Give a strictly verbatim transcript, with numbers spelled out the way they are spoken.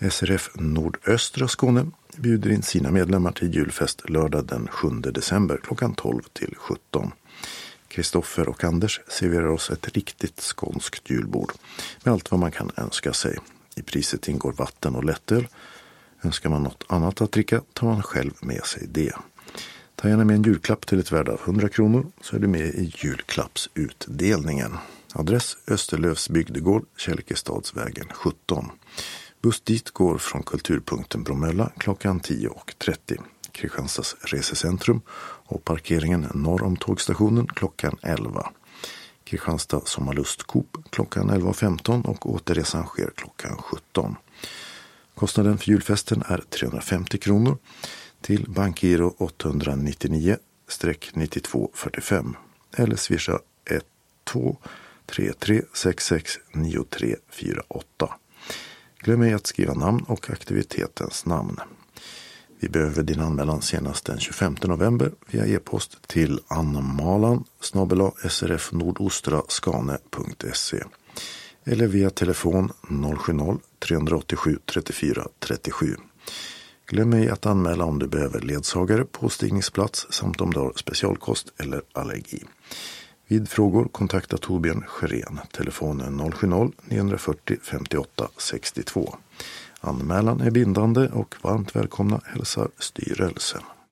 S R F Nordöstra Skåne bjuder in sina medlemmar till julfest lördag den sjunde december klockan tolv till sjutton. Kristoffer och Anders serverar oss ett riktigt skånskt julbord med allt vad man kan önska sig. I priset ingår vatten och lättöl. Önskar man något annat att dricka tar man själv med sig det. Ta gärna med en julklapp till ett värde av hundra kronor så är du med i julklappsutdelningen. Adress Österlövs bygdegård, Kälkestadsvägen sjutton. Buss dit går från Kulturpunkten Bromölla klockan tio och trettio. Kristianstads resecentrum och parkeringen norr om tågstationen klockan elva. Kristianstad Sommarlustkoop klockan elva och femton och återresan sker klockan sjutton. Kostnaden för julfesten är trehundrafemtio kronor till bankgiro åttahundranittionio nittiotvå fyrtiofem eller swisha ett två tre tre sex sex nio tre fyra åtta. Glöm ej att skriva namn och aktivitetens namn. Vi behöver din anmälan senast den tjugofemte november via e-post till annamalan snabel-a srfnordostraskane punkt se eller via telefon noll sju noll tre åtta sju tre fyra tre sju. Glöm ej att anmäla om du behöver ledsagare på stigningsplats samt om du har specialkost eller allergi. Vid frågor kontakta Torbjörn Sjörén, telefonen noll sju noll nio fyra noll femtioåtta sextiotvå. Anmälan är bindande och varmt välkomna hälsar styrelsen.